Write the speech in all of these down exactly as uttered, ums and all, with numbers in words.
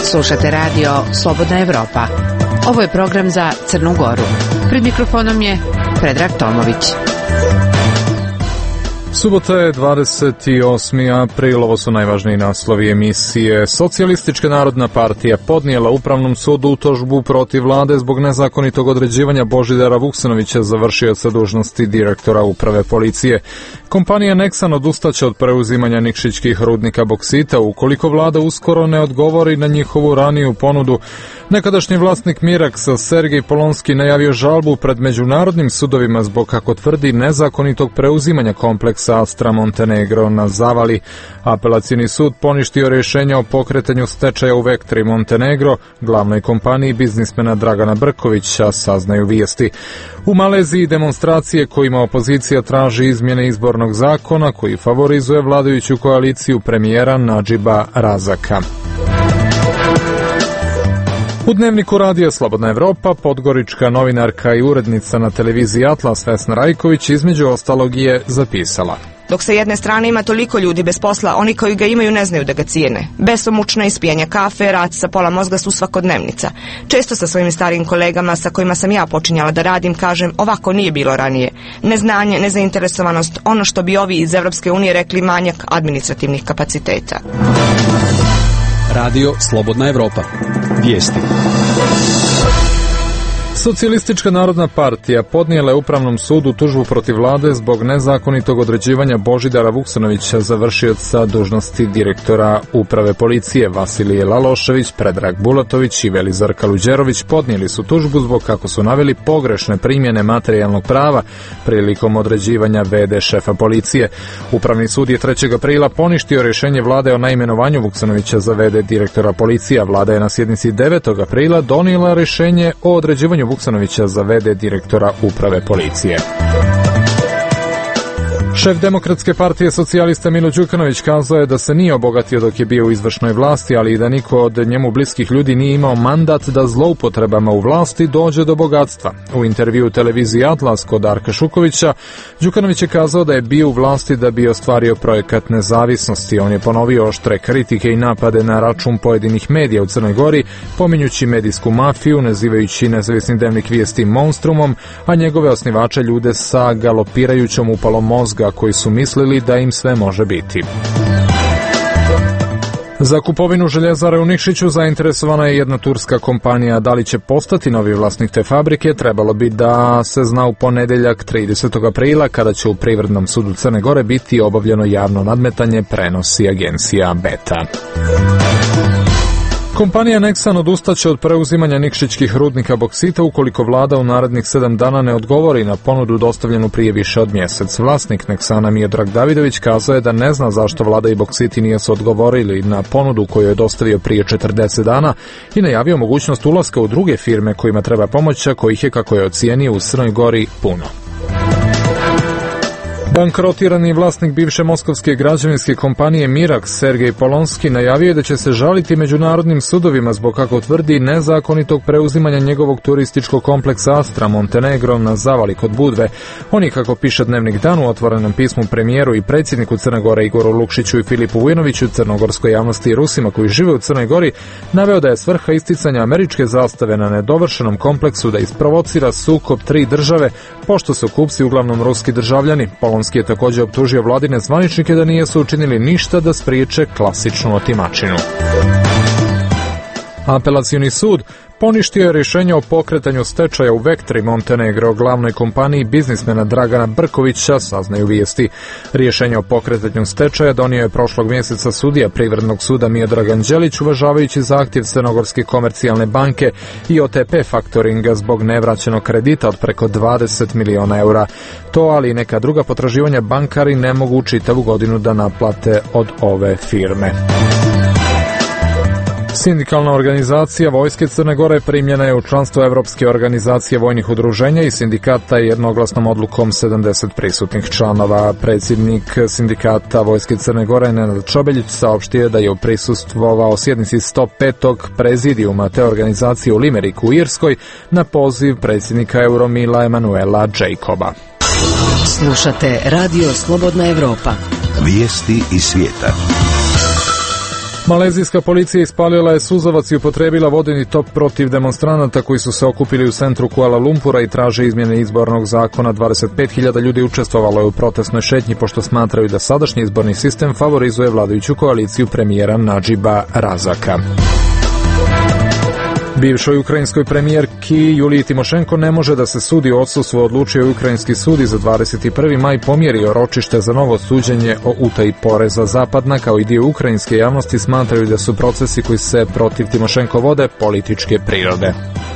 Slušate radio Slobodna Evropa. Ovo je program za Crnu Goru. Pred mikrofonom je Predrag Tomović. Subota je dvadeset osmi april, ovo su najvažniji naslovi emisije. Socijalistička narodna partija podnijela Upravnom sudu tužbu protiv vlade zbog nezakonitog određivanja Božidara Vuksanovića za vršioca dužnosti direktora uprave policije. Kompanija Nexan odustaće od preuzimanja nikšićkih rudnika boksita ukoliko vlada uskoro ne odgovori na njihovu raniju ponudu. Nekadašnji vlasnik Miraksa Sergej Polonski najavio žalbu pred međunarodnim sudovima zbog, kako tvrdi, nezakonitog preuzimanja kompleksa Astra Montenegro na Zavali. Apelacioni sud poništio rješenje o pokretanju stečaja u Vectri Montenegro, glavnoj kompaniji biznismena Dragana Brkovića, saznaju vijesti. U Maleziji demonstracije kojima opozicija traži izmjene izbornog zakona koji favorizuje vladajuću koaliciju premijera Nadžiba Razaka. U Dnevniku radija Slobodna Evropa podgorička novinarka i urednica na televiziji Atlas Vesna Rajković između ostalog je zapisala: Dok sa jedne strane ima toliko ljudi bez posla, oni koji ga imaju ne znaju da ga cijene. Besomučno ispijanje kafe, rad sa pola mozga su svakodnevnica. Često sa svojim starijim kolegama sa kojima sam ja počinjala da radim kažem, ovako nije bilo ranije. Neznanje, nezainteresovanost, ono što bi ovi iz Evropske unije rekli manjak administrativnih kapaciteta. Radio Slobodna Evropa. Vijesti. Socijalistička narodna partija podnijela je Upravnom sudu tužbu protiv vlade zbog nezakonitog određivanja Božidara Vuksanovića za vršioca dužnosti direktora uprave policije. Vasilije Lalošević, Predrag Bulatović i Velizar Kaluđerović podnijeli su tužbu zbog, kako su naveli, pogrešne primjene materijalnog prava prilikom određivanja ve de šefa policije. Upravni sud je trećeg aprila poništio rješenje vlade o naimenovanju Vuksanovića za ve de direktora policije. Vlada je na sjednici devetog aprila donijela rješenje o određivanju Vuksanovića za ve de direktora uprave policije. Šef Demokratske partije socijalista Milo Đukanović kazao je da se nije obogatio dok je bio u izvršnoj vlasti, ali i da niko od njemu bliskih ljudi nije imao mandat da zloupotrebama u vlasti dođe do bogatstva. U intervjuu televiziji Atlas kod Darka Šukovića, Đukanović je kazao da je bio u vlasti da bi ostvario projekat nezavisnosti. On je ponovio oštre kritike i napade na račun pojedinih medija u Crnoj Gori, pominjući medijsku mafiju, nazivajući nezavisni dnevnik Vijesti monstrumom, a njegove osnivače ljude sa galopirajućom upalom mozga koji su mislili da im sve može biti. Za kupovinu željezare u Nikšiću zainteresovana je jedna turska kompanija. Da li će postati novi vlasnik te fabrike, trebalo bi da se zna u ponedjeljak tridesetog aprila, kada će u Privrednom sudu Crne Gore biti obavljeno javno nadmetanje, prenosi agencija Beta. Kompanija Nexan odustaće od preuzimanja nikšićkih rudnika boksita ukoliko vlada u narednih sedam dana ne odgovori na ponudu dostavljenu prije više od mjesec. Vlasnik Nexana Miodrag Davidović kazao je da ne zna zašto vlada i boksiti nisu odgovorili na ponudu koju je dostavio prije četrdeset dana i najavio mogućnost ulaska u druge firme kojima treba pomoć, a kojih je, kako je ocijenio, u Crnoj Gori puno. Bankrotirani vlasnik bivše moskovske građevinske kompanije Miraks Sergej Polonski najavio je da će se žaliti međunarodnim sudovima zbog, kako tvrdi, nezakonitog preuzimanja njegovog turističkog kompleksa Astra Montenegro na Zavali kod Budve. On je, kako piše Dnevnik Dan, u otvorenom pismu premijeru i predsjedniku Crne Gore Igoru Lukšiću i Filipu Vujinoviću, crnogorskoj javnosti i Rusima koji žive u Crnoj Gori, naveo da je svrha isticanja američke zastave na nedovršenom kompleksu da isprovocira sukob tri države, pošto su kupci uglavnom ruski državljani. Polonski je također optužio vladine zvaničnike da nisu učinili ništa da spriječe klasičnu otimačinu. Apelacioni sud poništio je rješenje o pokretanju stečaja u Vectri Montenegro, glavnoj kompaniji biznismena Dragana Brkovića, saznaju vijesti. Rješenje o pokretanju stečaja donio je prošlog mjeseca sudija Privrednog suda Miodrag Anđelić, uvažavajući zahtjev Crnogorske komercijalne banke i o te pe faktoringa zbog nevraćenog kredita od preko dvadeset miliona eura. To, ali i neka druga potraživanja bankari ne mogu čitavu godinu da naplate od ove firme. Sindikalna organizacija Vojske Crne Gore primljena je u članstvo Evropske organizacije vojnih udruženja i sindikata jednoglasnom odlukom sedamdeset prisutnih članova. Predsjednik sindikata Vojske Crne Gore Nenad Čobeljić saopštio da je prisustvovao sjednici sto petog prezidijuma te organizacije u Limeriku u Irskoj na poziv predsjednika Euromila Emanuela Jacoba. Slušate Radio Slobodna Evropa. Vijesti iz svijeta. Malezijska policija ispalila je suzavac i upotrebila vodeni top protiv demonstranata koji su se okupili u centru Kuala Lumpura i traže izmjene izbornog zakona. dvadeset pet hiljada ljudi učestvovalo je u protestnoj šetnji pošto smatraju da sadašnji izborni sistem favorizuje vladajuću koaliciju premijera Nadžiba Razaka. Bivšoj ukrajinskoj premijerki Juliji Timošenko ne može da se sudi u odsustvu, odlučio je Ukrajinski sud i za dvadeset prvi maj pomjerio ročište za novo suđenje o utaji poreza. Zapadna kao i dio ukrajinske javnosti smatraju da su procesi koji se protiv Timošenko vode političke prirode.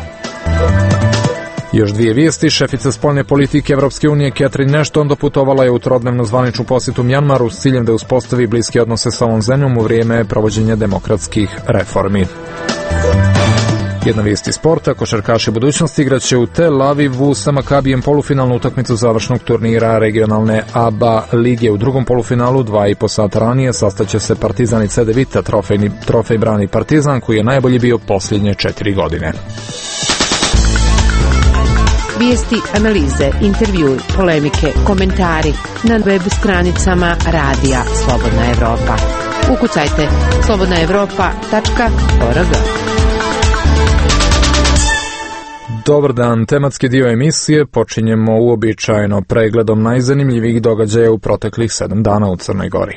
Još dvije vijesti. Šefica spoljne politike Evropske unije Catherine Ashton doputovala je u trodnevnu zvaničnu posjetu Mjanmaru s ciljem da uspostavi bliske odnose sa ovom zemljom u vrijeme provođenja demokratskih reformi. Jedna vijest iz sporta, košarkaši budućnosti igraće u Tel Avivu sa Makabijem polufinalnu utakmicu završnog turnira regionalne A B A lige. U drugom polufinalu dva i po sata ranije sastaće se Partizan i C D Vita, trofejni, trofej brani Partizan koji je najbolji bio posljednje četiri godine. Vijesti, analize, intervjui, polemike, komentari na web stranicama Radija Slobodna Evropa. Ukucajte slobodna evropa tačka org. Dobar dan, tematski dio emisije počinjemo uobičajeno pregledom najzanimljivijih događaja u proteklih sedam dana u Crnoj Gori.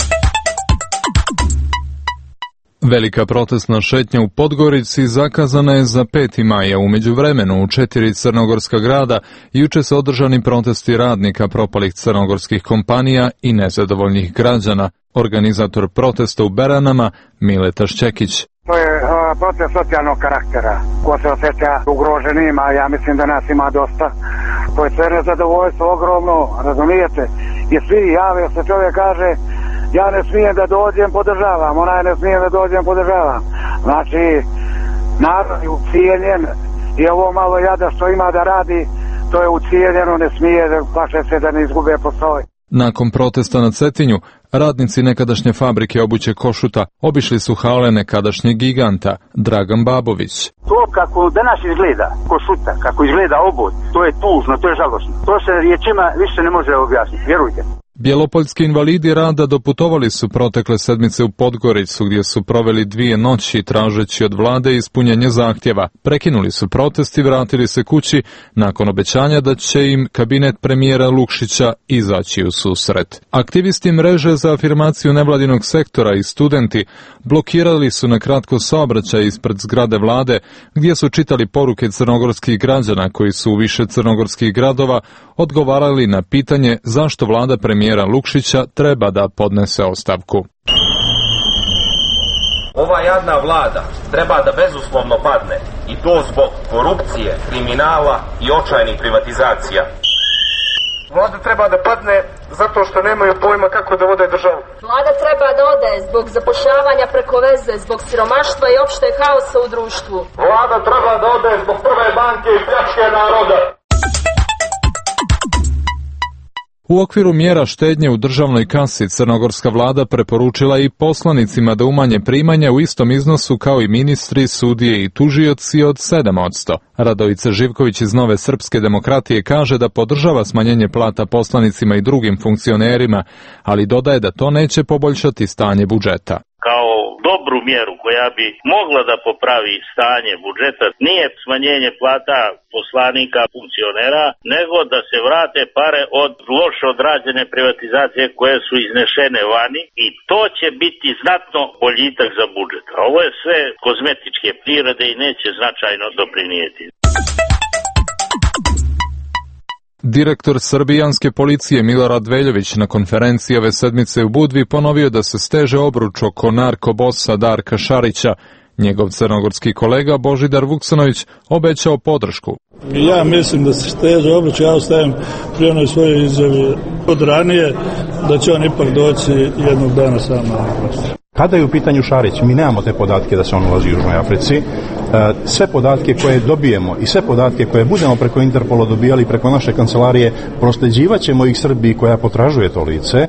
Velika protestna šetnja u Podgorici zakazana je za peti maj, a u međuvremenu u četiri crnogorska grada juče se održani protesti radnika propalih crnogorskih kompanija i nezadovoljnih građana. Organizator protesta u Beranama, Mileta Šćekić. To je uh, protest socijalnog karaktera, ko se osjeća ugroženima, ja mislim da nas ima dosta. To je sve nezadovoljstvo ogromno, razumijete? I svi jave se, čovjek kaže, ja ne smijem da dođem, podržavam, onaj ne smijem da dođem, podržavam. Znači, narod je ucijenjen i ovo malo jada što ima da radi, to je ucijenjeno, ne smije, plaše se da ne izgube posao. Nakon protesta na Cetinju, radnici nekadašnje fabrike obuće Košuta obišli su hale nekadašnjeg giganta Dragan Babović. To kako danas izgleda Košuta, kako izgleda obod, to je tužno, to je žalosno. To se riječima više ne može objasniti, vjerujte. Bjelopoljski invalidi rada doputovali su protekle sedmice u Podgoricu gdje su proveli dvije noći tražeći od vlade ispunjenje zahtjeva. Prekinuli su protest i vratili se kući nakon obećanja da će im kabinet premijera Lukšića izaći u susret. Aktivisti mreže za afirmaciju nevladinog sektora i studenti blokirali su na kratko saobraćaj ispred zgrade vlade gdje su čitali poruke crnogorskih građana koji su u više crnogorskih gradova odgovarali na pitanje zašto vlada premijera Lukšića treba da podnese ostavku. Ova jadna vlada treba da bezuslovno padne i to zbog korupcije, kriminala i očajnih privatizacija. Vlada treba da padne zato što nemaju pojma kako da vode državu. Vlada treba da ode zbog zapošljavanja preko veze, zbog siromaštva i opšte haosa u društvu. Vlada treba da ode zbog prve banke i pljačke naroda. U okviru mjera štednje u državnoj kasi crnogorska vlada preporučila i poslanicima da umanje primanja u istom iznosu kao i ministri, sudije i tužioci od sedam posto. Radovica Živković iz Nove srpske demokratije kaže da podržava smanjenje plata poslanicima i drugim funkcionerima, ali dodaje da to neće poboljšati stanje budžeta. Kao dobru mjeru koja bi mogla da popravi stanje budžeta nije smanjenje plata poslanika, funkcionera, nego da se vrate pare od loše odrađene privatizacije koje su iznešene vani i to će biti znatno boljitak za budžet. A ovo je sve kozmetičke prirode i neće značajno doprinijeti. Direktor srbijanske policije Milorad Veljović na konferenciji ove sedmice u Budvi ponovio da se steže obruč oko narkobosa Darka Šarića. Njegov crnogorski kolega Božidar Vuksanović obećao podršku. Ja mislim da se steže obruč, ja ostajem pri onoj svojoj izjavi od ranije da će on ipak doći jednog dana sam na vlast. Kada je u pitanju Šarić, mi nemamo te podatke da se on ulazi u Južnoj Africi. Sve podatke koje dobijemo i sve podatke koje budemo preko Interpola dobijali preko naše kancelarije, prosljeđivat ćemo ih Srbiji koja potražuje to lice.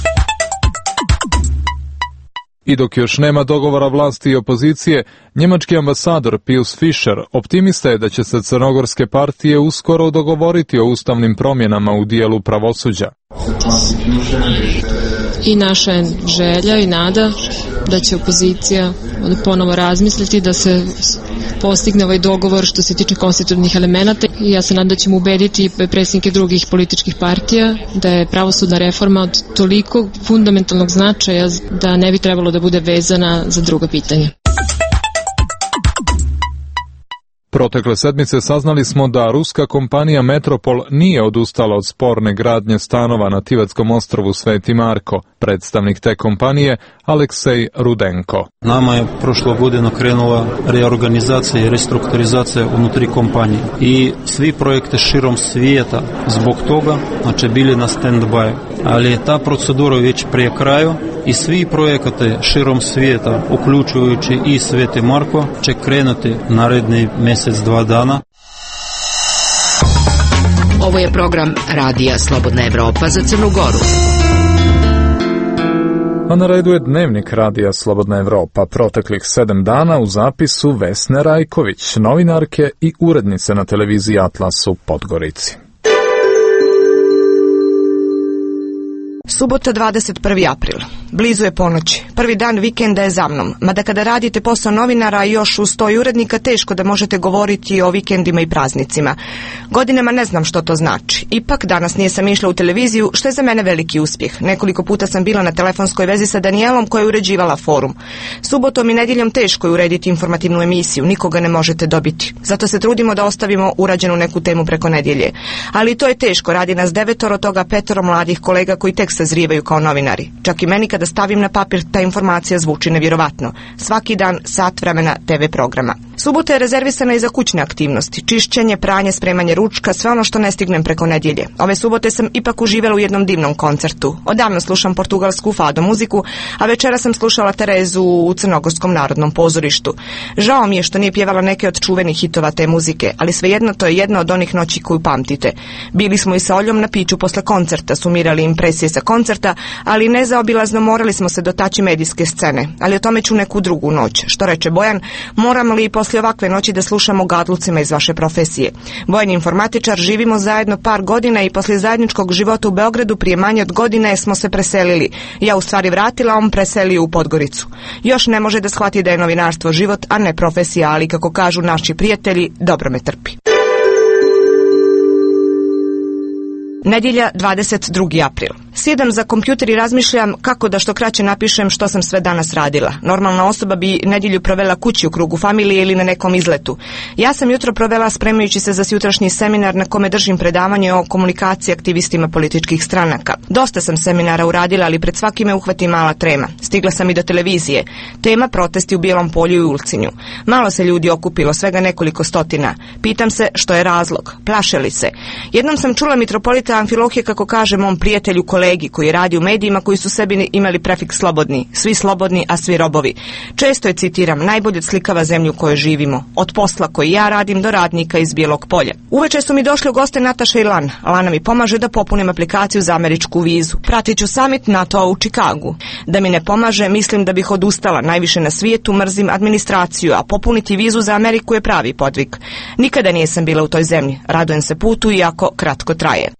I dok još nema dogovora vlasti i opozicije, njemački ambasador Pius Fischer optimista je da će se crnogorske partije uskoro dogovoriti o ustavnim promjenama u dijelu pravosuđa. I naša želja i nada da će opozicija ponovo razmisliti, da se postigne ovaj dogovor što se tiče konstitutivnih elemenata. I ja se nadam da ćemo ubediti predsjednike drugih političkih partija da je pravosudna reforma od toliko fundamentalnog značaja da ne bi trebalo da bude vezana za druga pitanja. Protekle sedmice saznali smo da ruska kompanija Metropol nije odustala od sporne gradnje stanova na tibetskom ostrvu Sveti Marko. Predstavnik te kompanije Aleksej Rudenko. Nama je prošlo godina krenula reorganizacija i restrukturizacija unutri kompanije i svi projekte širom svijeta zbog toga znači bili na stand-by. Ali je ta procedura već prije kraju i svi projekate širom svijeta, uključujući i Sveti Marko, će krenuti naredni mjesec, dva dana. Ovo je program Radija Slobodna Evropa za Crnu Goru. A na redu je dnevnik Radija Slobodna Evropa proteklih sedam dana u zapisu Vesne Rajković, novinarke i urednice na televiziji Atlas u Podgorici. Subota, dvadeset prvi april. Blizu je ponoć. Prvi dan vikenda je za mnom. Mada kada radite posao novinara i još uz sto urednika, teško da možete govoriti o vikendima i praznicima. Godinama ne znam što to znači. Ipak danas nisam išla u televiziju, što je za mene veliki uspjeh. Nekoliko puta sam bila na telefonskoj vezi sa Danijelom koja je uređivala forum. Subotom i nedjeljom teško je urediti informativnu emisiju, nikoga ne možete dobiti. Zato se trudimo da ostavimo urađenu neku temu preko nedjelje. Ali to je teško, radi nas devetoro, toga petoro mladih kolega koji tek sazrijevaju kao novinari. Čak i meni kada stavim na papir ta informacija zvuči nevjerovatno. Svaki dan sat vremena te ve programa. Subota je rezervisana i za kućne aktivnosti, čišćenje, pranje, spremanje ručka, sve ono što ne stignem preko nedjelje. Ove subote sam ipak uživala u jednom divnom koncertu. Odavno slušam portugalsku fado muziku, a večera sam slušala Terezu u Crnogorskom narodnom pozorištu. Žao mi je što nije pjevala neke od čuvenih hitova te muzike, ali svejedno to je jedna od onih noći koju pamtite. Bili smo i sa Oljom na piću posle koncerta, sumirali impresije sa koncerta, ali nezaobilazno morali smo se dotaći medijske scene, ali o tome ću neku drugu noć. Što reče Bojan, moram li poslije ovakve noći da slušamo gadlucima iz vaše profesije? Bojan je informatičar, živimo zajedno par godina i poslije zajedničkog života u Beogradu prije manje od godine smo se preselili. Ja u stvari vratila, on preselio u Podgoricu. Još ne može da shvati da je novinarstvo život, a ne profesija, ali kako kažu naši prijatelji, dobro me trpi. Nedjelja, dvadeset drugi april. Sjedam za kompjuter i razmišljam kako da što kraće napišem što sam sve danas radila. Normalna osoba bi nedjelju provela kući u krugu familije ili na nekom izletu. Ja sam jutro provela spremajući se za sutrašnji seminar na kome držim predavanje o komunikaciji aktivistima političkih stranaka. Dosta sam seminara uradila, ali pred svaki me uhvati mala trema. Stigla sam i do televizije. Tema protesti u Bijelom polju i Ulcinju. Malo se ljudi okupilo, svega nekoliko stotina. Pitam se što je razlog. Plaše li se? Jednom sam čula mitropolita Amfilohije kako kaže mom prijatelju kolegi koji radi u medijima koji su sebi imali prefiks slobodni. Svi slobodni, a svi robovi. Često je citiram, najbolje slikava zemlju u kojoj živimo. Od posla koji ja radim do radnika iz Bijelog polja. Uveče su mi došli u goste Nataša i Lan. Lana mi pomaže da popunim aplikaciju za američku vizu. Pratit ću summit NATO-a u Čikagu. Da mi ne pomaže, mislim da bih odustala. Najviše na svijetu mrzim administraciju, a popuniti vizu za Ameriku je pravi podvig. Nikada nisam bila u toj zemlji. Radujem se putu, iako kratko traje.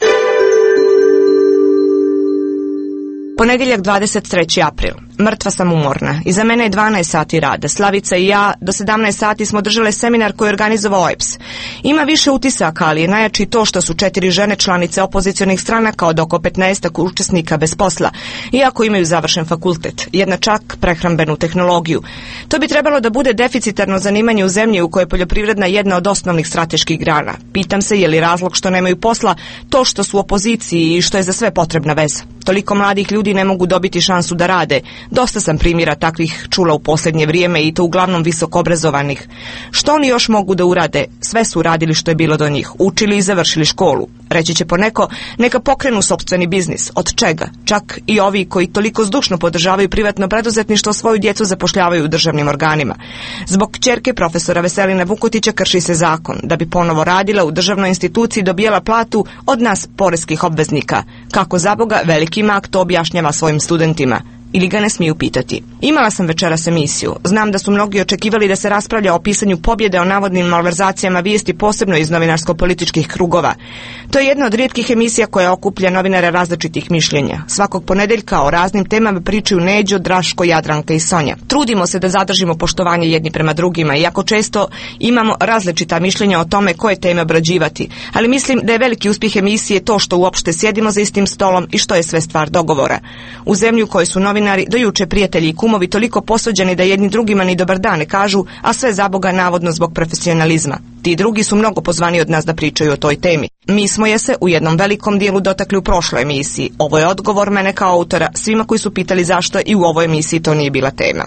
Ponedjeljak, dvadeset treći april. Mrtva sam umorna. Iza mene je dvanaest sati rada. Slavica i ja do sedamnaest sati smo držale seminar koji je organizovao O E P S. Ima više utisaka, ali je najjači to što su četiri žene članice opozicionih stranaka od oko petnaestak učesnika bez posla, iako imaju završen fakultet. Jedna čak prehrambenu tehnologiju. To bi trebalo da bude deficitarno zanimanje u zemlji u kojoj je poljoprivredna jedna od osnovnih strateških grana. Pitam se je li razlog što nemaju posla to što su u opoziciji i što je za sve potrebna veza. Toliko mladih ljudi ne mogu dobiti šansu da rade. Dosta sam primjera takvih čula u posljednje vrijeme i to uglavnom visoko obrazovanih. Što oni još mogu da urade? Sve su uradili što je bilo do njih. Učili i završili školu. Reći će poneko, neka pokrenu sopstveni biznis. Od čega? Čak i ovi koji toliko zdušno podržavaju privatno preduzetništvo svoju djecu zapošljavaju u državnim organima. Zbog kćerke profesora Veselina Vukotića krši se zakon. Da bi ponovo radila u državnoj instituciji dobijala platu od nas poreskih obveznika. Kako za Boga veliki mak to objašnjava svojim studentima. ili ga ne smiju pitati. Imala sam večeras emisiju. Znam da su mnogi očekivali da se raspravlja o pisanju pobjede o navodnim malverzacijama vijesti, posebno iz novinarsko-političkih krugova. To je jedna od rijetkih emisija koja okuplja novinare različitih mišljenja. Svakog ponedeljka o raznim temama pričaju Neđo, Draško, Jadranka i Sonja. Trudimo se da zadržimo poštovanje jedni prema drugima, iako često imamo različita mišljenja o tome koje teme obrađivati, ali mislim da je veliki uspjeh emisije to što uopšte sjedimo za istim stolom i što je sve stvar dogovora. U zemlji u kojoj su novinari do juče prijatelji i kumovi toliko posuđeni da jedni drugima ni dobar dan ne kažu, a sve zaboga navodno zbog profesionalizma. Ti drugi su mnogo pozvani od nas da pričaju o toj temi. Mi smo je se u jednom velikom dijelu dotakli u prošloj emisiji. Ovo je odgovor mene kao autora svima koji su pitali zašto i u ovoj emisiji to nije bila tema.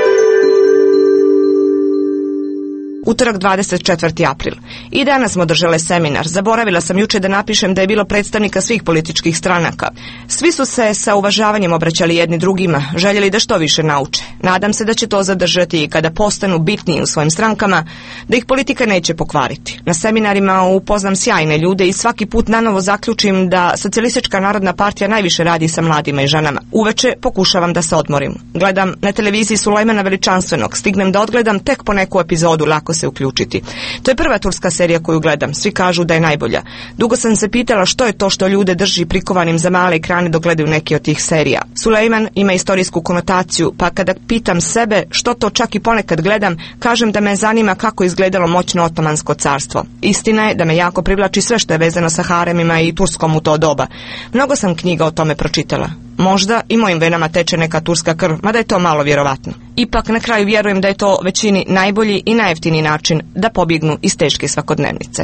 Utorak dvadeset četvrti april. I danas smo držale seminar. Zaboravila sam juče da napišem da je bilo predstavnika svih političkih stranaka. Svi su se sa uvažavanjem obraćali jedni drugima, željeli da što više nauče. Nadam se da će to zadržati i kada postanu bitniji u svojim strankama, da ih politika neće pokvariti. Na seminarima upoznam sjajne ljude i svaki put nanovo zaključim da Socijalistička narodna partija najviše radi sa mladima i ženama. Uveče pokušavam da se odmorim. Gledam na televiziji Sulejmana Veličanstvenog, stignem da odgledam tek po neku epizodu, lako se uključiti. To je prva turska serija koju gledam. Svi kažu da je najbolja. Dugo sam se pitala što je to što ljude drži prikovanim za male ekrane dok gledaju neke od tih serija. Sulejman ima istorijsku konotaciju, pa kada pitam sebe što to čak i ponekad gledam, kažem da me zanima kako izgledalo moćno Otomansko carstvo. Istina je da me jako privlači sve što je vezano sa haremima i Turskom u to doba. Mnogo sam knjiga o tome pročitala. Možda i mojim venama teče neka turska krv, mada je to malo vjerovatno. Ipak na kraju vjerujem da je to većini najbolji i najjeftiniji način da pobjegnu iz teške svakodnevnice.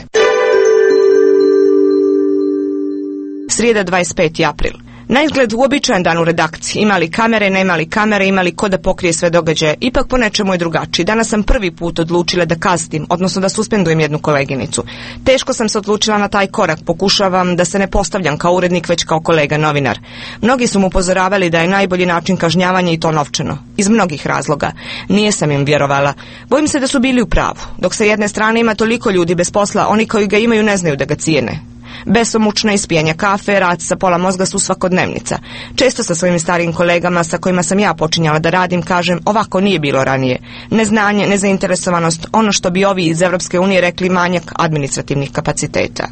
Srijeda dvadeset peti april. Na izgled uobičajen dan u redakciji. Imali kamere, nemali kamere, imali ko da pokrije sve događaje. Ipak po nečemu je drugačiji. Danas sam prvi put odlučila da kastim, odnosno da suspendujem jednu koleginicu. Teško sam se odlučila na taj korak. Pokušavam da se ne postavljam kao urednik, već kao kolega novinar. Mnogi su mu upozoravali da je najbolji način kažnjavanja i to novčano. Iz mnogih razloga. Nije sam im vjerovala. Bojim se da su bili u pravu. Dok sa jedne strane ima toliko ljudi bez posla, oni koji ga imaju ne znaju da ga cijene. Besomučna ispijanja kafe, rad sa pola mozga su svakodnevnica. Često sa svojim starijim kolegama sa kojima sam ja počinjala da radim kažem ovako nije bilo ranije. Neznanje, nezainteresovanost, ono što bi ovi iz Evropske unije rekli manjak administrativnih kapaciteta.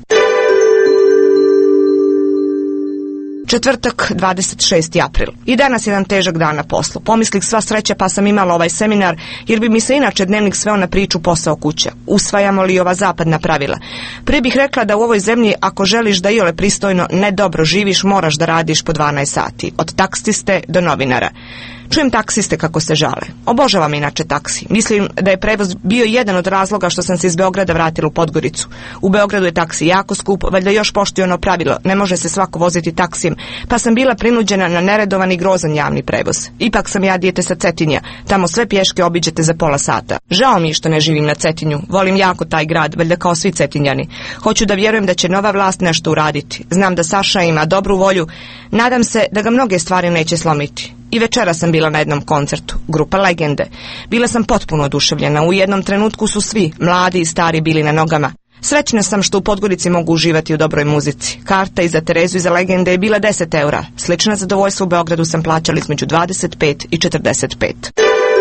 Četvrtak, dvadeset šesti april. I danas jedan težak dan na poslu. Pomislih sva sreća pa sam imala ovaj seminar, jer bi mi se inače dnevnik sveo na priču posao kuća. Usvajamo li ova zapadna pravila? Prije bih rekla da u ovoj zemlji ako želiš da iole pristojno ne dobro živiš, moraš da radiš po dvanaest sati. Od taksiste do novinara. Čujem taksiste kako se žale. Obožavam inače taksi. Mislim da je prevoz bio jedan od razloga što sam se iz Beograda vratila u Podgoricu. U Beogradu je taksi jako skup, valjda još poštuje ono pravilo, ne može se svako voziti taksijem, pa sam bila prinuđena na neredovan i grozan javni prevoz. Ipak sam ja dijete sa Cetinja, tamo sve pješke obiđete za pola sata. Žao mi što ne živim na Cetinju, volim jako taj grad, valjda kao svi Cetinjani. Hoću da vjerujem da će nova vlast nešto uraditi. Znam da Saša ima dobru volju, nadam se da ga mnoge stvari neće slomiti. I večera sam bila na jednom koncertu, grupa Legende. Bila sam potpuno oduševljena, u jednom trenutku su svi, mladi i stari, bili na nogama. Srećna sam što u Podgorici mogu uživati u dobroj muzici. Karta i za Terezu i za Legende je bila deset eura. Slična zadovoljstva u Beogradu sam plaćala između dvadeset pet i četrdeset pet.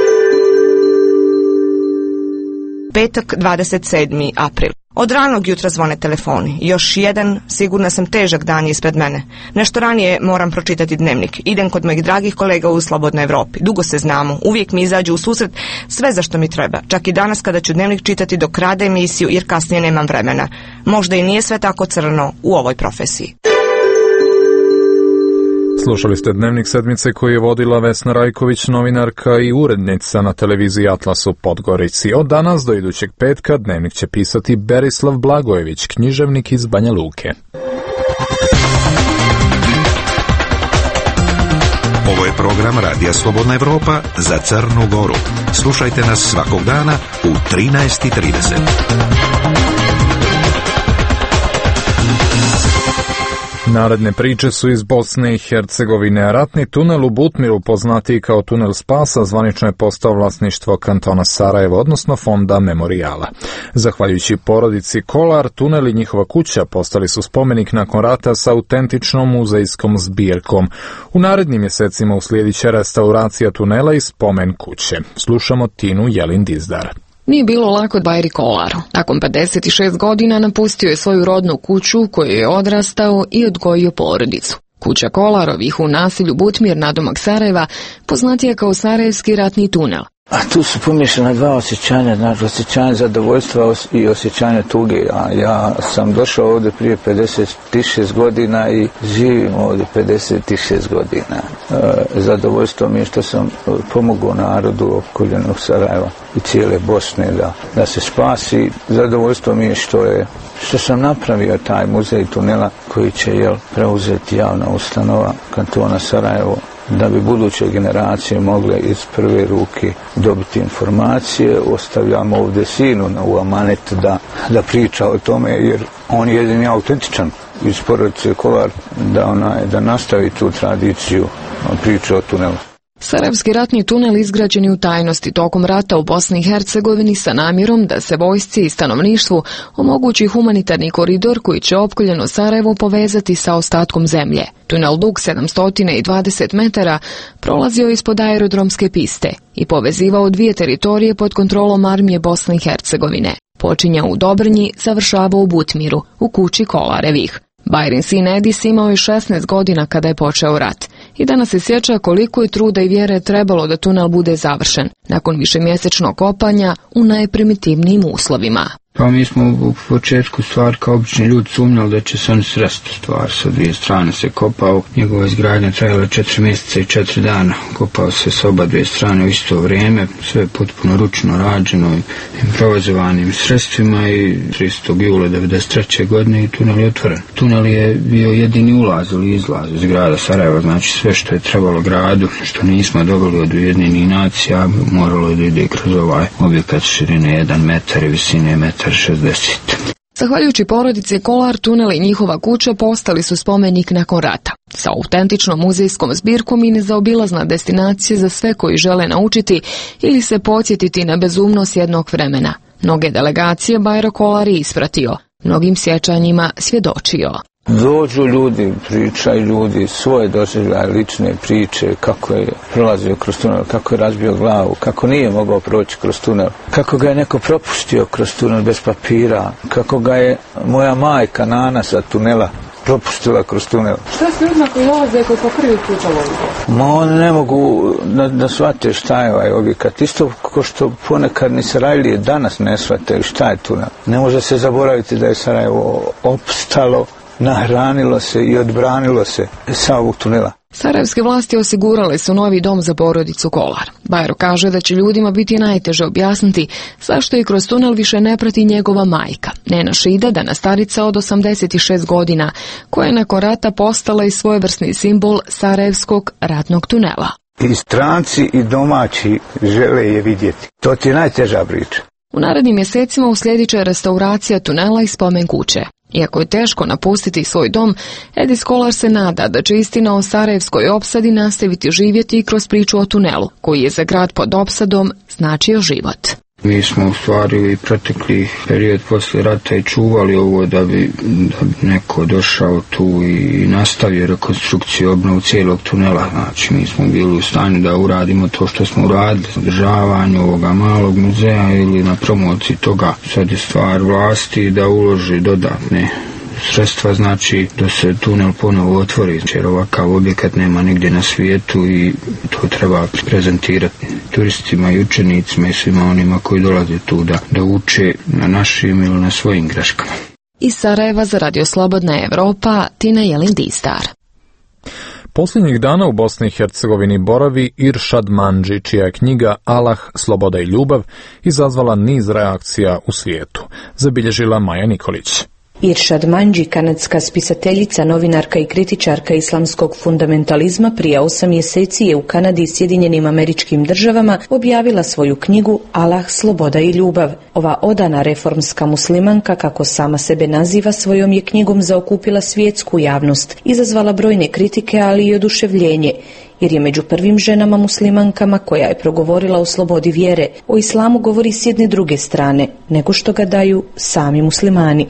Petak, dvadeset sedmi april. Od ranog jutra zvone telefoni. Još jedan, sigurna sam, težak dan je ispred mene. Nešto ranije moram pročitati dnevnik. Idem kod mojih dragih kolega u Slobodnoj Evropi. Dugo se znamo, uvijek mi izađu u susret sve za što mi treba. Čak i danas kada ću dnevnik čitati dok rade emisiju, jer kasnije nemam vremena. Možda i nije sve tako crno u ovoj profesiji. Slušali ste Dnevnik sedmice koji je vodila Vesna Rajković, novinarka i urednica na televiziji Atlas u Podgorici. Od danas do idućeg petka Dnevnik će pisati Berislav Blagojević, književnik iz Banja Luke. Ovo je program Radija Slobodna Evropa za Crnu Goru. Slušajte nas svakog dana u trinaest i trideset. Naredne priče su iz Bosne i Hercegovine. Ratni tunel u Butmiru, poznatiji kao tunel spasa, zvanično je postao vlasništvo kantona Sarajevo, odnosno fonda Memorijala. Zahvaljujući porodici Kolar, tunel i njihova kuća postali su spomenik nakon rata sa autentičnom muzejskom zbirkom. U narednim mjesecima uslijedit će restauracija tunela i spomen kuće. Slušamo Tinu Jelin Dizdar. Nije bilo lako Bajri Kolaru. Nakon pedeset šest godina napustio je svoju rodnu kuću u kojoj je odrastao i odgojio porodicu. Kuća Kolarovih u naselju Butmir nadomak Sarajeva poznatija kao Sarajevski ratni tunel. A tu su pomiješana dva osjećanja, znači osjećanje zadovoljstva i osjećanje tuge. A ja sam došao ovdje prije pedeset šest godina i živim ovdje pedeset šest godina. E, zadovoljstvo mi je što sam pomogao narodu opkoljenog Sarajeva i cijele Bosne da, da se spasi. Zadovoljstvo mi je što je što sam napravio taj muzej tunela koji će jel, preuzeti javna ustanova kantona Sarajevo, da bi buduće generacije mogle iz prve ruke dobiti informacije. Ostavljamo ovdje sinu u amanet da, da priča o tome, jer on je jedini autentičan iz porodice Kolar da, ona, da nastavi tu tradiciju priče o tunelu. Sarajevski ratni tunel izgrađen je u tajnosti tokom rata u Bosni i Hercegovini sa namjerom da se vojsci i stanovništvu omogući humanitarni koridor koji će opkoljeno Sarajevo povezati sa ostatkom zemlje. Tunel dug sedamsto dvadeset metara prolazio ispod aerodromske piste i povezivao dvije teritorije pod kontrolom armije Bosne i Hercegovine. Počinjao u Dobrnji, završavao u Butmiru, u kući Kolarevih. Bajrin sin Edis imao je šesnaest godina kada je počeo rat i danas se sjeća koliko je truda i vjere trebalo da tunel bude završen, nakon višemjesečnog kopanja u najprimitivnijim uslovima. Pa mi smo u početku stvar kao obični ljudi sumnjali da će se on sresti stvar. Sa dvije strane se kopao, njegova izgradnja trajala četiri mjeseca i četiri dana. Kopao se s oba dvije strane u isto vrijeme, sve potpuno ručno rađeno improvizovanim sredstvima i tridesetog jula devedeset treće godine i tunel je otvoren. Tunel je bio jedini ulaz ili izlaz iz grada Sarajeva, znači sve što je trebalo gradu, što nismo dobili od Ujedinjenih nacija, moralo je da ide kroz ovaj objekat širine jedan metar i visine metar. Zahvaljujući porodici Kolar, tunel i njihova kuća postali su spomenik nakon rata. Sa autentičnom muzejskom zbirkom i nezaobilazna destinacija za sve koji žele naučiti ili se podsjetiti na bezumnost jednog vremena. Mnoge delegacije Bajro Kolar je ispratio, mnogim sjećanjima svjedočio. Dođu ljudi, pričaju ljudi svoje doživljaje, lične priče, kako je prolazio kroz tunel, kako je razbio glavu, kako nije mogao proći kroz tunel, kako ga je neko propustio kroz tunel bez papira, kako ga je moja majka Nana sa tunela propustila kroz tunel. Šta s ljudima koji dolaze koji po prvi puta vole? Ma oni ne mogu da, da shvate šta je ovaj objekat. Isto kao što ponekad ni Sarajlije danas ne shvate šta je tunel. Ne može se zaboraviti da je Sarajevo opstalo, nahranilo se i odbranilo se sa ovog tunela. Sarajevske vlasti osigurale su novi dom za porodicu Kolar. Bajro kaže da će ljudima biti najteže objasniti zašto i kroz tunel više ne prati njegova majka, Nena Šida, dana starica od osamdeset šest godina, koja je nakon rata postala i svojevrsni simbol Sarajevskog ratnog tunela. I stranci i domaći žele je vidjeti. To ti je najteža priča. U narednim mjesecima uslijedit će restauracija tunela i spomen kuće. Iako je teško napustiti svoj dom, Edis Kolar se nada da će istina o Sarajevskoj opsadi nastaviti živjeti i kroz priču o tunelu, koji je za grad pod opsadom značio život. Mi smo u stvari protekli period poslije rata i čuvali ovo da bi, da bi neko došao tu i nastavio rekonstrukciju, obnovu cijelog tunela. Znači mi smo bili u stanju da uradimo to što smo uradili, održavanju ovoga malog muzeja ili na promociji toga. Sad je stvar vlasti da uloži dodatne sredstva, znači da se tunel ponovo otvori, jer ovakav objekat nema nigdje na svijetu i to treba prezentirati turistima i učenicima i svima onima koji dolaze tu da, da uče na našim ili na svojim greškama. Iz Sarajeva za Radio Slobodna Evropa, Tina Jelin Dizdar. Posljednjih dana u Bosni i Hercegovini boravi Iršad Mandži, čija je knjiga Allah, sloboda i ljubav izazvala niz reakcija u svijetu, zabilježila Maja Nikolić. Irshad Manji, kanadska spisateljica, novinarka i kritičarka islamskog fundamentalizma, prije osam mjeseci je u Kanadi i Sjedinjenim Američkim Državama objavila svoju knjigu Allah, sloboda i ljubav. Ova odana reformska muslimanka, kako sama sebe naziva, svojom je knjigom zaokupila svjetsku javnost, izazvala brojne kritike, ali i oduševljenje, jer je među prvim ženama muslimankama koja je progovorila o slobodi vjere. O islamu govori s jedne druge strane, nego što ga daju sami muslimani.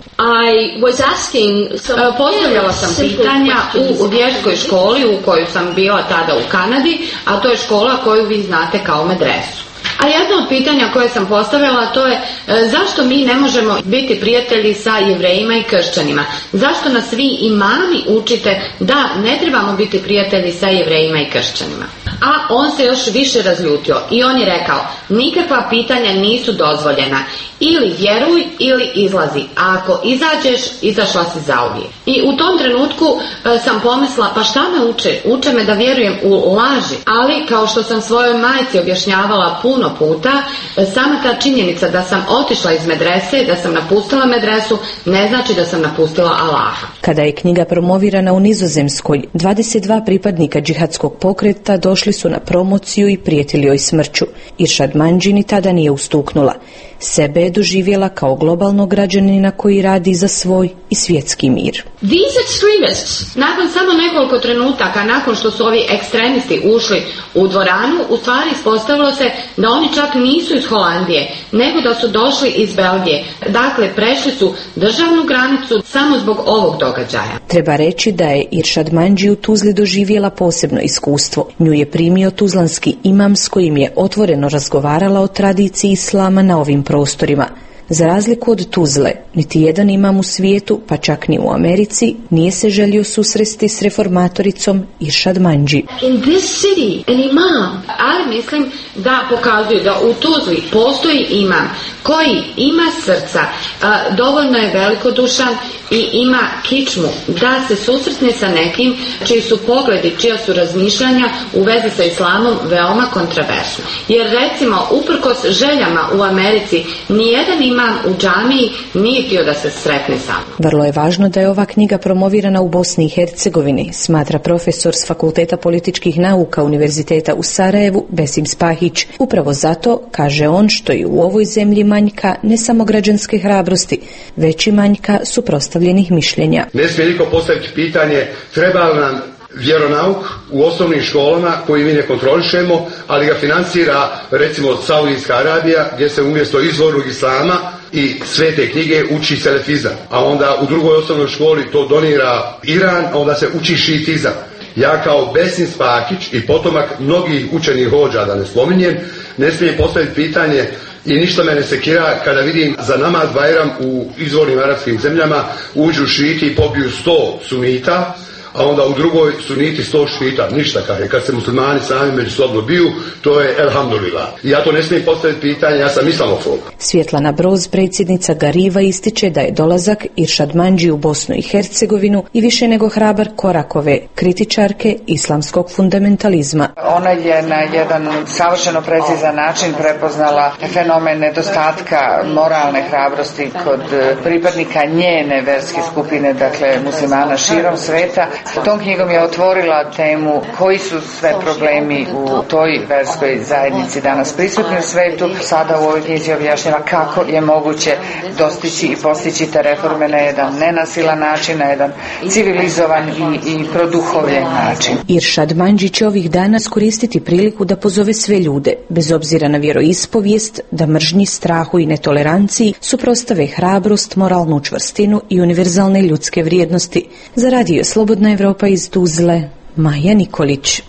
Postavljala sam pitanja u vjerskoj školi u kojoj sam bila tada u Kanadi, a to je škola koju vi znate kao medresu. A jedno od pitanja koje sam postavila to je e, zašto mi ne možemo biti prijatelji sa Jevrejima i kršćanima? Zašto nas svi imami učite da ne trebamo biti prijatelji sa Jevrejima i kršćanima? A on se još više razljutio i on je rekao, nikakva pitanja nisu dozvoljena. Ili vjeruj ili izlazi. A ako izađeš, izašla si zauvijek. I u tom trenutku e, sam pomislila, pa šta me uče? Uče me da vjerujem u laži. Ali kao što sam svojoj majci objašnjavala puno puta, e, sama ta činjenica da sam otišla iz medrese, da sam napustila medresu, ne znači da sam napustila Allaha. Kada je knjiga promovirana u Nizozemskoj, dvadeset dva pripadnika džihadskog pokreta došli su na promociju i prijetili joj smrću. Irshad Manji ni tada nije ustuknula. Sebe je doživjela kao globalnog građanina koji radi za svoj i svjetski mir. These extremists, nakon samo nekoliko trenutaka, nakon što su ovi ekstremisti ušli u dvoranu, u stvari ispostavilo se da oni čak nisu iz Holandije, nego da su došli iz Belgije. Dakle, prešli su državnu granicu samo zbog ovog događaja. Treba reći da je Irshad Manji u Tuzli doživjela posebno iskustvo. Nju je primio tuzlanski imam s kojim je otvoreno razgovarala o tradiciji islama na ovim prostorima. Za razliku od Tuzle, niti jedan imam u svijetu, pa čak ni u Americi, nije se želio susresti s reformatoricom Irshad Manji. In this city, an imam. Ali mislim da pokazuju da u Tuzli postoji imam koji ima srca, a, dovoljno je velikodušan i ima kičmu da se susretne sa nekim čiji su pogledi, čija su razmišljanja u vezi sa islamom veoma kontraverzna. Jer recimo, uprkos željama u Americi, nijedan imam u džamiji nije htio da se sretne sa mnom. Vrlo je važno da je ova knjiga promovirana u Bosni i Hercegovini, smatra profesor s Fakulteta političkih nauka Univerziteta u Sarajevu Besim Spahić. Upravo zato, kaže on, što i u ovoj zemlji manjka ne samo građanske hrabrosti, već i manjka suprotstavljenih mišljenja. Ne smije niko postaviti pitanje treba li nam vjeronauk u osnovnim školama koji mi ne kontrolišemo, ali ga financira recimo Saudijska Arabija, gdje se umjesto izvornog islama i svete knjige uči selefizam, a onda u drugoj osnovnoj školi to donira Iran, a onda se uči šitizam. Ja kao Besim Spahić i potomak mnogih učenih hođa, da ne spominjem, ne smijem postaviti pitanje i ništa me ne sekira kada vidim za namaz Bajram u izvornim arapskim zemljama uđu šiti i pobiju sto sunita, a onda u drugoj suniti sto šita, ništa kaže. Kad se muslimani sami međusobno biju, to je elhamdulillah. Ja to ne smijem postaviti pitanje, ja sam islamofob. Svjetlana Broz, predsjednica Gariva, ističe da je dolazak Irshad Manji u Bosnu i Hercegovinu i više nego hrabar korak ove kritičarke islamskog fundamentalizma. Ona je na jedan savršeno precizan način prepoznala fenomen nedostatka moralne hrabrosti kod pripadnika njene verske skupine, dakle muslimana širom sveta. Tom knjigom je otvorila temu koji su sve problemi u toj verskoj zajednici danas prisutni u svetu. Sada u ovoj knjizi objašnjava kako je moguće dostići i postići te reforme na jedan nenasilan način, na jedan civilizovan i, i produhovljen način. Irshad Manji će ovih dana iskoristiti priliku da pozove sve ljude, bez obzira na vjeroispovijest, da mržnji, strahu i netoleranciji suprotstave hrabrost, moralnu čvrstinu i univerzalne ljudske vrijednosti. Za radio Slobodna Evropa iz Tuzle, Maja Nikolić.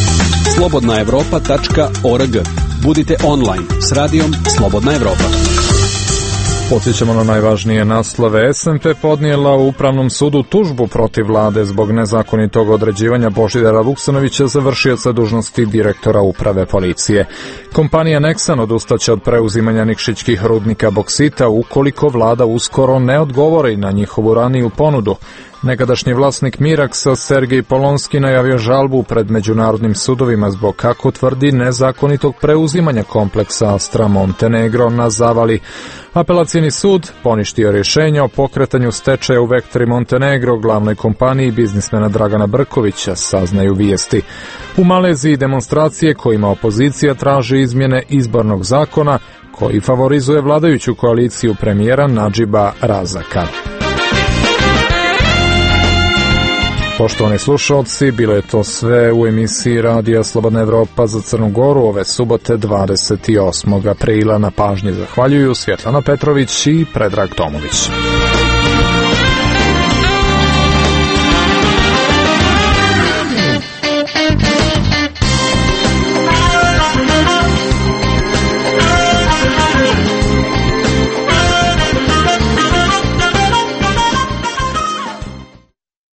slobodna evropa tačka org. Budite online s radijom Slobodna Evropa. Podsjećamo na najvažnije naslove. es en pe podnijela u Upravnom sudu tužbu protiv vlade zbog nezakonitog određivanja Božidara Vuksanovića za vršioca dužnosti direktora uprave policije. Kompanija Nexan odustaće od preuzimanja nikšićkih rudnika boksita ukoliko vlada uskoro ne odgovori na njihovu raniju ponudu. Nekadašnji vlasnik Miraksa Sergej Polonski najavio žalbu pred međunarodnim sudovima zbog, kako tvrdi, nezakonitog preuzimanja kompleksa Astra Montenegro na Zavali. Apelacijni sud poništio rješenje o pokretanju stečaja u Vektori Montenegro, glavnoj kompaniji biznismena Dragana Brkovića, saznaju vijesti. U Maleziji demonstracije kojima opozicija traži izmjene izbornog zakona koji favorizuje vladajuću koaliciju premijera Nadžiba Razaka. Poštovani slušalci, bilo je to sve u emisiji Radija Slobodna Evropa za Crnu Goru ove subote dvadeset osmog aprila. Na pažnji zahvaljuju Svjetlana Petrović i Predrag Tomović.